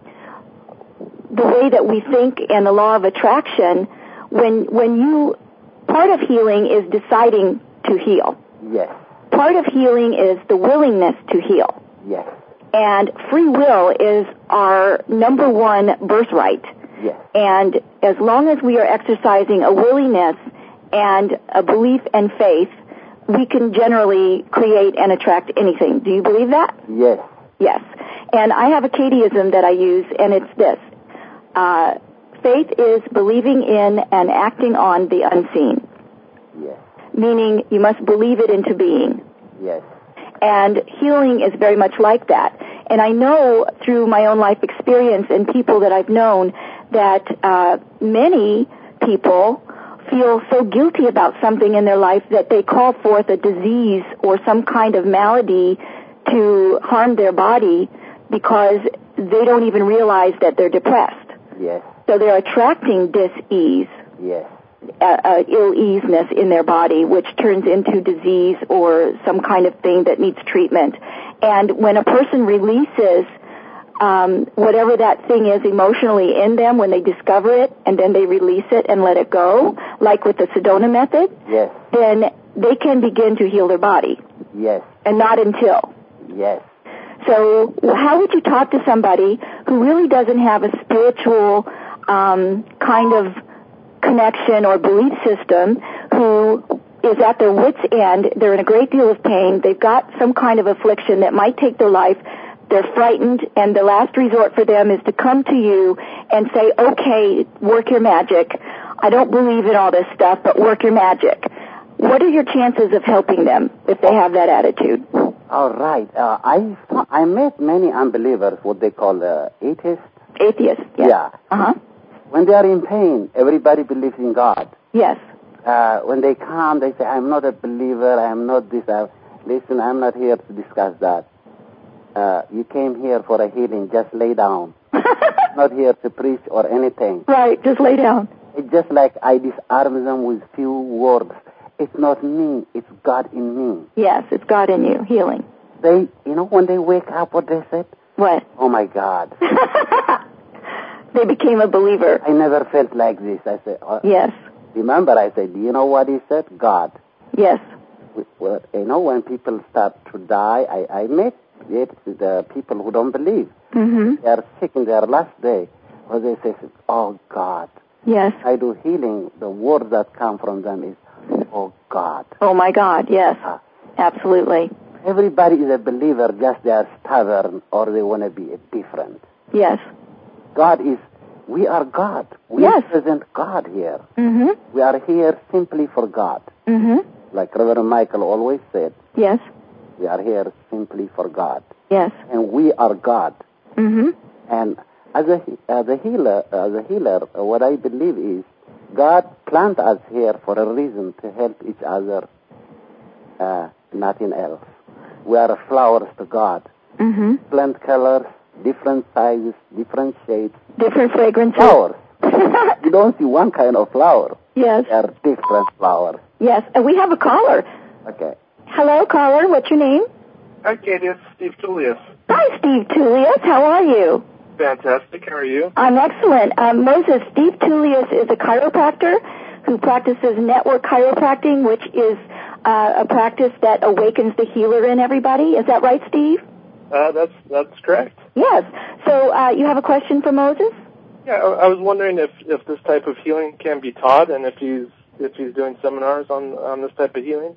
the way that we think and the law of attraction, when when you, part of healing is deciding to heal. Yes. Part of healing is the willingness to heal. Yes. And free will is our number one birthright. Yes. And as long as we are exercising a willingness and a belief and faith, we can generally create and attract anything. Do you believe that? Yes. Yes. And I have a Katieism that I use, and it's this. Uh, faith is believing in and acting on the unseen. Yes. Meaning you must believe it into being. Yes. And healing is very much like that. And I know through my own life experience and people that I've known that uh, many people feel so guilty about something in their life that they call forth a disease or some kind of malady to harm their body because they don't even realize that they're depressed. Yes. So they're attracting dis-ease. Yes. Uh, uh, ill-easiness in their body, which turns into disease or some kind of thing that needs treatment. And when a person releases um, whatever that thing is emotionally in them, when they discover it and then they release it and let it go, like with the Sedona method, yes, then they can begin to heal their body. Yes. And not until. Yes. So how would you talk to somebody who really doesn't have a spiritual um, kind of connection or belief system, who is at their wit's end, they're in a great deal of pain, they've got some kind of affliction that might take their life, they're frightened, and the last resort for them is to come to you and say, okay, work your magic. I don't believe in all this stuff, but work your magic. What are your chances of helping them if they have that attitude? All right. Uh, I I met many unbelievers, what they call uh, atheists. Atheists, yes. Yeah. Uh-huh. When they are in pain, everybody believes in God. Yes. Uh, when they come, they say, I'm not a believer, I am not this. I, listen, I'm not here to discuss that. Uh, you came here for a healing, just lay down. Not here to preach or anything. Right, just lay down. It's just like I disarm them with few words. It's not me, it's God in me. Yes, it's God in you, healing. They, you know, when they wake up, what they said? What? Oh my God. They became a believer. I never felt like this. I said, oh. Yes. Remember, I said, do you know what he said? God. Yes. well, you know, when people start to die, I, I met it, the people who don't believe. Mm-hmm. They are sick in their last day. Or they say, oh, God. Yes. I do healing. The word that come from them is, oh, God. Oh, my God, yes. Uh, Absolutely. Everybody is a believer, just they are stubborn or they want to be different. Yes. God is, we are God. We Yes. represent God here. Mm-hmm. We are here simply for God. Mm-hmm. Like Reverend Michael always said, Yes. we are here simply for God. Yes. And we are God. Mm-hmm. And as a, as a healer, as a healer, what I believe is God planted us here for a reason to help each other, uh, nothing else. We are flowers to God. Mm-hmm. Plant colors, different sizes, different shapes. Different fragrances. Flowers. You don't see one kind of flower. Yes. They are different flowers. Yes. And we have a caller. Okay. Hello, caller. What's your name? Hi, Katie. It's Steve Tullius. Hi, Steve Tullius. How are you? Fantastic. How are you? I'm excellent. Um, Moses, Steve Tullius is a chiropractor who practices network chiropractic, which is uh, a practice that awakens the healer in everybody. Is that right, Steve? Uh, that's that's correct. Yes. So uh, you have a question for Moses? Yeah, I, I was wondering if, if this type of healing can be taught, and if he's if he's doing seminars on on this type of healing.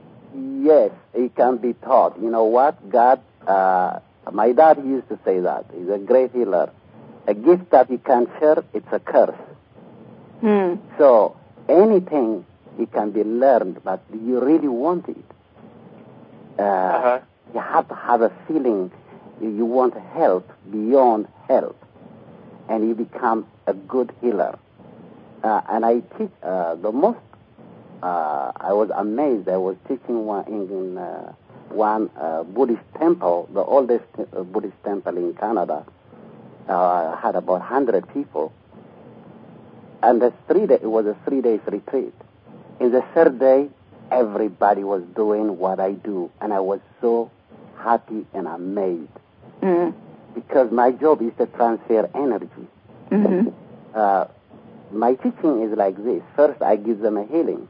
Yes, it can be taught. You know what? God, uh, my dad used to say that. He's a great healer. A gift that you can't share, it's a curse. Hmm. So anything, it can be learned, but do you really want it? Uh, Uh-huh. You have to have a feeling you, you want help beyond help, and you become a good healer. Uh, and I teach uh, the most. Uh, I was amazed. I was teaching one in uh, one uh, Buddhist temple, the oldest uh, Buddhist temple in Canada. Uh, had about one hundred people, and the three day, it was a three days retreat. In the third day, everybody was doing what I do, and I was so happy and amazed Mm. because my job is to transfer energy. Mm-hmm. Uh, my teaching is like this: first, I give them a healing.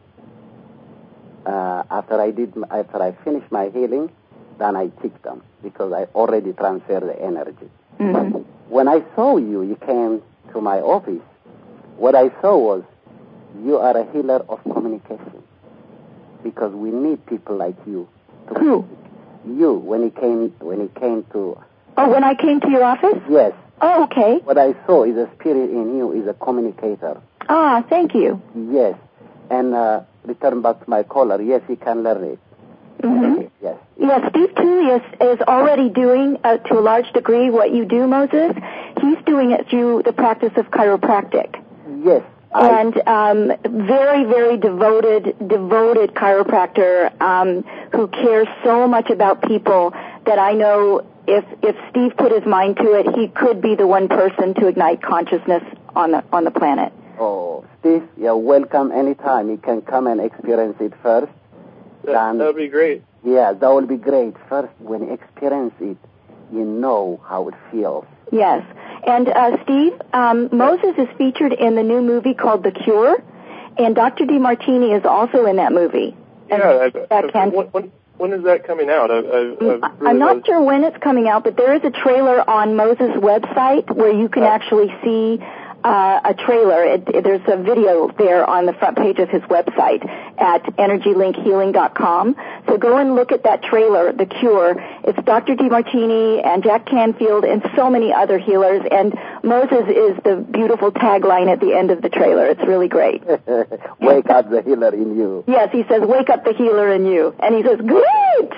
Uh, after I did, after I finish my healing, then I teach them because I already transferred the energy. Mm-hmm. When I saw you, you came to my office. What I saw was you are a healer of communication because we need people like you. To Who? You, when he came, when he came to. Oh, when I came to your office? Yes. Oh, okay. What I saw is a spirit in you, is a communicator. Ah, thank you. Yes. And uh, return back to my caller. Yes, he can learn it. Mm-hmm. Yes. Yes, Steve Tullius is already doing, uh, to a large degree, what you do, Moses. He's doing it through the practice of chiropractic. Yes. I, And um, very, very devoted, devoted chiropractor um, who cares so much about people that I know if if Steve put his mind to it, he could be the one person to ignite consciousness on the on the planet. oh, Steve, you're welcome anytime. You can come and experience it first. That Then- that would be great. Yeah, that will be great. First, when you experience it, you know how it feels. Yes. And uh, Steve, um, Moses is featured in the new movie called The Cure, and Doctor DeMartini is also in that movie. And Yeah. I, that I, can- when, when when is that coming out? I, I, I really I'm not was- sure when it's coming out, but there is a trailer on Moses' website where you can Oh. actually see uh, a trailer. It, it, there's a video there on the front page of his website at energy link healing dot com. So go and look at that trailer, The Cure. It's Doctor DeMartini and Jack Canfield and so many other healers, and Moses is the beautiful tagline at the end of the trailer. It's really great. Wake up the healer in you. Yes, he says, wake up the healer in you. And he says, great!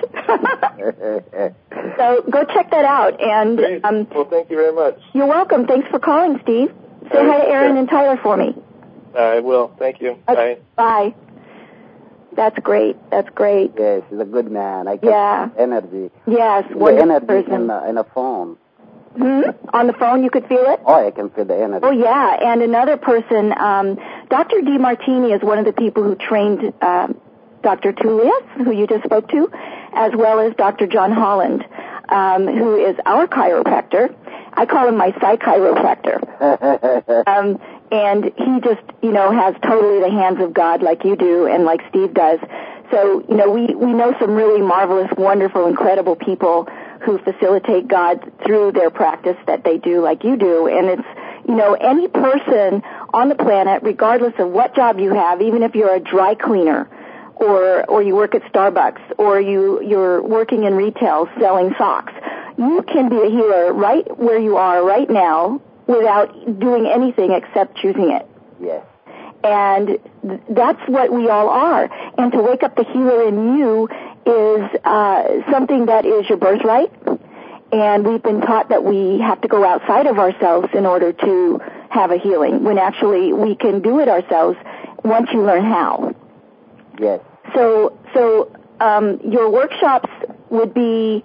So go check that out. And Great. um, Well, thank you very much. you're welcome. Thanks for calling, Steve. Say All right, hi to Aaron sure. and Tyler for me. I will. Thank you. Okay, Bye. Bye. That's great. That's great. Yes, he's a good man. I can Yeah. feel energy. Yes, The wonderful energy person. in a, in a phone. Hmm? On the phone, you could feel it? Oh, I can feel the energy. Oh, yeah. And another person, um, Doctor DeMartini is one of the people who trained um, Doctor Tullius, who you just spoke to, as well as Doctor John Holland, um, who is our chiropractor. I call him my psych chiropractor. Um, and he just, you know, has totally the hands of God like you do and like Steve does So, you know, we, we know some really marvelous, wonderful, incredible people who facilitate God through their practice that they do like you do. And it's, you know, any person on the planet, regardless of what job you have, even if you're a dry cleaner or or you work at Starbucks or you, you're working in retail selling socks, you can be a healer right where you are right now without doing anything except choosing it. Yes. And th- that's what we all are. And to wake up the healer in you is uh, something that is your birthright. And we've been taught that we have to go outside of ourselves in order to have a healing, when actually we can do it ourselves once you learn how. Yes. So, so um, your workshops would be,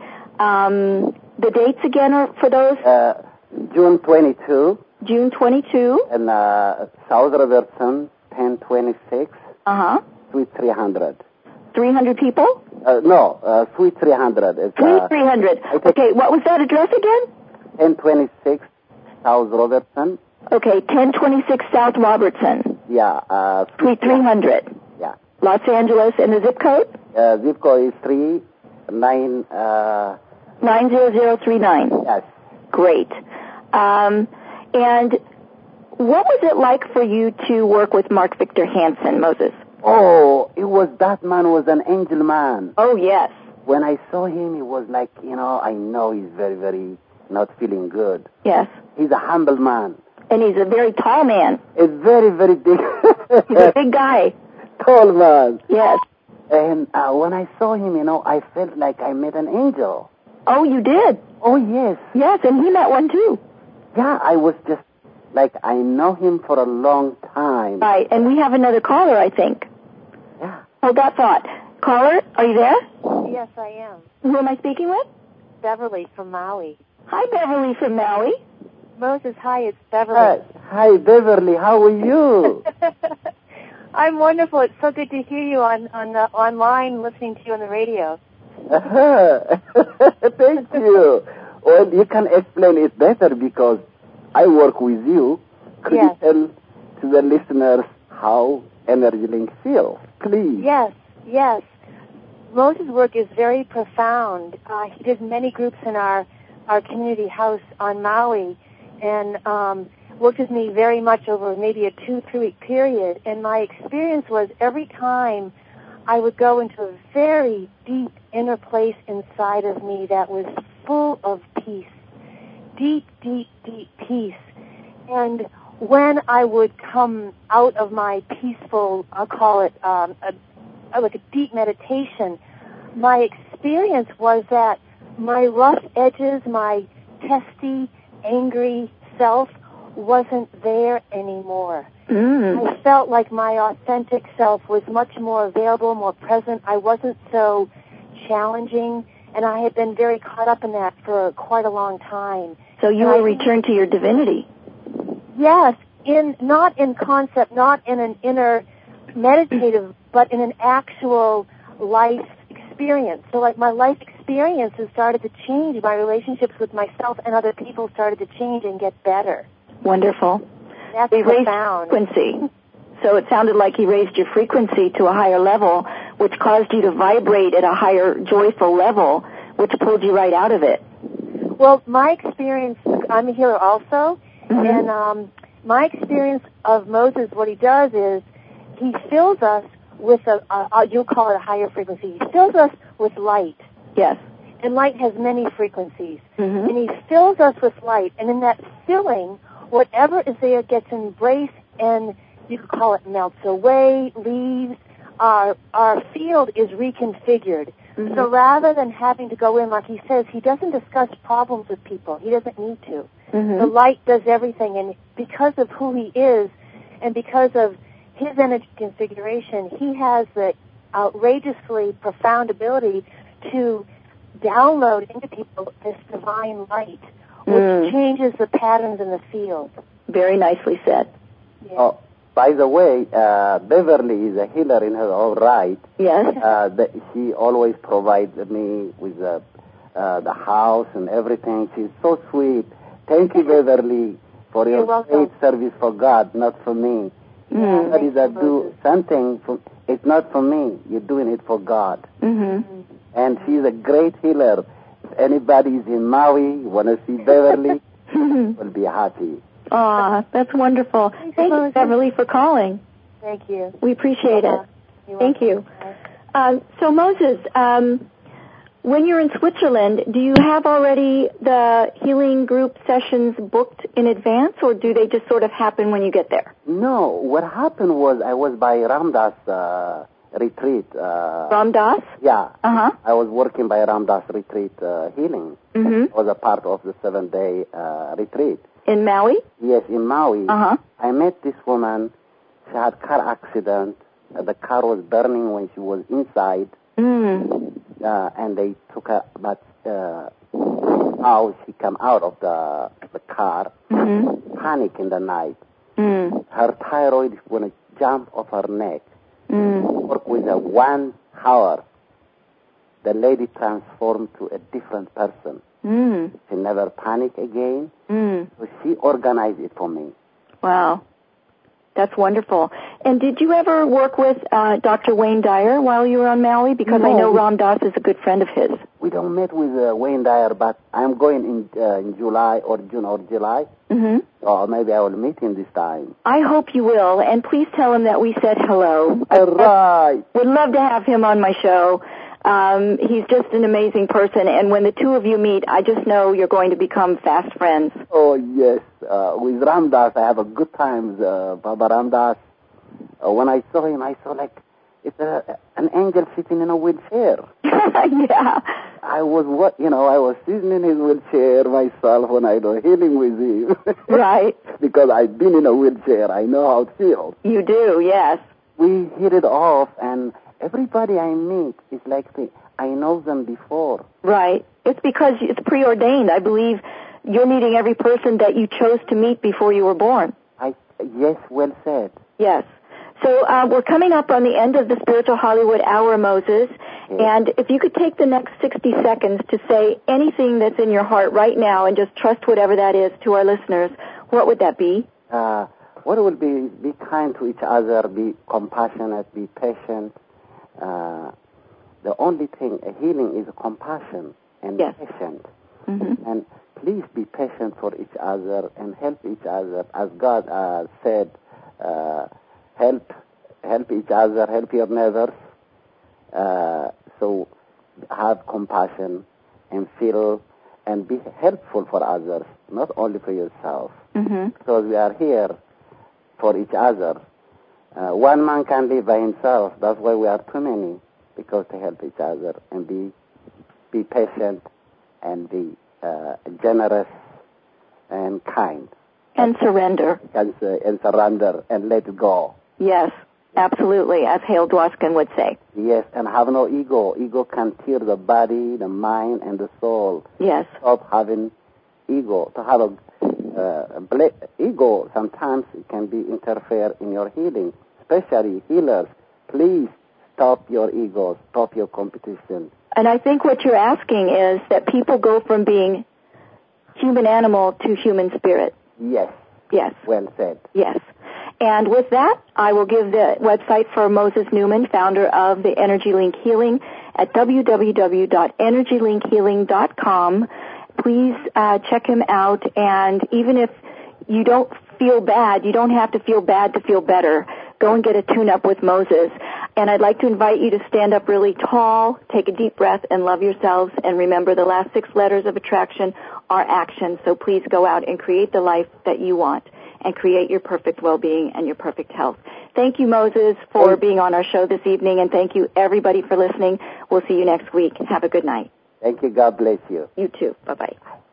um, the dates again are for those? Uh, June twenty-second. June twenty-second. And uh, South Robertson, ten twenty-six. Uh-huh. Suite three hundred. three hundred people? Uh, no, uh, Suite three hundred. It's, Suite uh, three hundred. Okay, what was that address again? ten twenty-six South Robertson. Okay, ten twenty-six South Robertson. Yeah. Uh, Suite three hundred. Yeah. Los Angeles, and the zip code? Uh, zip code is three nine. Uh, nine zero zero three nine. yes. Great. Um, and what was it like for you to work with Mark Victor Hansen, Moses? Oh, it was, that man was an angel man. Oh, yes. When I saw him, he was like, you know, I know he's very, very not feeling good. Yes. He's a humble man. And he's a very tall man. A very, very big. He's a big guy. Tall man. Yes. And uh, when I saw him, you know, I felt like I met an angel. Oh, you did? Oh, yes. Yes, and he met one too. Yeah, I was just like, I know him for a long time. Right, and we have another caller, I think. Yeah. Hold that thought. Caller, are you there? Yes, I am. Who am I speaking with? Beverly from Maui. Hi, Beverly from Maui. Moses, hi, it's Beverly. Hi, hi, Beverly. How are you? I'm wonderful. It's so good to hear you on on uh, online, listening to you on the radio. Thank you. Well, you can explain it better because I work with you. Could yes. you tell to the listeners how Energy Link feels, please? Yes, yes. Moses' work is very profound. Uh, he did many groups in our, our community house on Maui and um, worked with me very much over maybe a two, three-week period. And my experience was every time I would go into a very deep inner place inside of me that was full of peace, deep, deep, deep peace. And when I would come out of my peaceful, I'll call it um, a, like a deep meditation, my experience was that my rough edges, my testy, angry self wasn't there anymore. Mm. I felt like my authentic self was much more available, more present. I wasn't so challenging, and I had been very caught up in that for quite a long time. So you and will return to your divinity. Yes, in not in concept, not in an inner meditative, but in an actual life experience. So like my life experiences started to change. My relationships with myself and other people started to change and get better. Wonderful. That's We raised profound. frequency. So it sounded like he raised your frequency to a higher level, which caused you to vibrate at a higher joyful level, which pulled you right out of it. Well, my experience, I'm a healer also, mm-hmm. and um, my experience of Moses, what he does is he fills us with a, a, you'll call it a higher frequency. He fills us with light. Yes. And light has many frequencies. Mm-hmm. And he fills us with light. And in that filling, whatever is there gets embraced and you could call it melts away, leaves. Our, our field is reconfigured. Mm-hmm. So rather than having to go in, like he says, he doesn't discuss problems with people. He doesn't need to. Mm-hmm. The light does everything. And because of who he is and because of his energy configuration, he has the outrageously profound ability to download into people this divine light, which mm. changes the patterns in the field. Very nicely said. Yeah. Oh, by the way, uh, Beverly is a healer in her own right. Yes. Uh, the, she always provides me with the, uh, the house and everything. She's so sweet. Thank you, Beverly, for You're your welcome. great service for God, not for me. Mm. Somebody that do something for it's not for me. You're doing it for God. Mm-hmm. And she's a great healer. If anybody is in Maui, want to see Beverly, will be happy. Aw, that's wonderful. Thanks, Thank you, Moses. Beverly, for calling. Thank you. We appreciate Uh-huh. it. You're Thank you. welcome. Um, so, Moses, um, when you're in Switzerland, do you have already the healing group sessions booked in advance, or do they just sort of happen when you get there? No, what happened was I was by Ramdas uh, retreat. Uh, Ram Dass? yeah. Uh-huh. I was working by Ramdas retreat uh, healing. Mm-hmm. I was a part of the seven-day uh, retreat. In Maui? Yes, in Maui. Uh-huh. I met this woman. She had car accident. Uh, the car was burning when she was inside. Mm. Uh, and they took her, but uh, how she came out of the the car, Mm-hmm. panic in the night. Mm. Her thyroid is going to jump off her neck. Mm. Work with her one hour. The lady transformed to a different person. Mm. She never panicked again. Mm. So she organized it for me. Wow. That's wonderful. And did you ever work with uh, Doctor Wayne Dyer while you were on Maui? Because No. I know Ram Dass is a good friend of his. We don't meet with uh, Wayne Dyer, but I'm going in uh, in July or June or July. Mm-hmm. Or maybe I will meet him this time. I hope you will, and please tell him that we said hello. All right. Would love to have him on my show. Um, he's just an amazing person, and when the two of you meet, I just know you're going to become fast friends. Oh, yes. Uh, with Ramdas, I have a good time, uh, Baba Ramdas. Uh, when I saw him, I saw like it's a, an angel sitting in a wheelchair. Yeah. I was, what you know, I was sitting in his wheelchair myself when I was healing with him. Right. Because I've been in a wheelchair. I know how it feels. You do, yes. We hit it off, and everybody I meet is like, the, I know them before. Right. It's because it's preordained. I believe you're meeting every person that you chose to meet before you were born. I Yes, well said. Yes. So uh, we're coming up on the end of the Spiritual Hollywood Hour, Moses. Yes. And if you could take the next sixty seconds to say anything that's in your heart right now and just trust whatever that is to our listeners, what would that be? Uh, what would be, be kind to each other, be compassionate, be patient. Uh, the only thing, a healing is compassion and Yes. patient. Mm-hmm. And please be patient for each other and help each other. As God uh, said, uh, help help each other, help your neighbors. Uh, so have compassion and feel and be helpful for others, not only for yourself. Mm-hmm. Because we are here for each other. Uh, one man can live by himself. That's why we are too many, because to help each other and be be patient and be uh, generous and kind. And surrender. And, uh, and surrender and let go. Yes, absolutely, as Hale Dwoskin would say. Yes, and have no ego. Ego can tear the body, the mind, and the soul. Yes. Stop having ego. To have a uh, bla- ego, sometimes it can be interfere in your healing. Especially healers, please stop your ego, stop your competition. And I think what you're asking is that people go from being human animal to human spirit. Yes. Yes. Well said. Yes. And with that, I will give the website for Moses Newman, founder of the Energy Link Healing, at w w w dot energy link healing dot com. Please uh, check him out, and even if you don't feel bad, you don't have to feel bad to feel better. Go and get a tune-up with Moses. And I'd like to invite you to stand up really tall, take a deep breath, and love yourselves. And remember, the last six letters of attraction are action. So please go out and create the life that you want and create your perfect well-being and your perfect health. Thank you, Moses, for being on our show this evening, and thank you, everybody, for listening. We'll see you next week. Have a good night. Thank you. God bless you. You too. Bye-bye.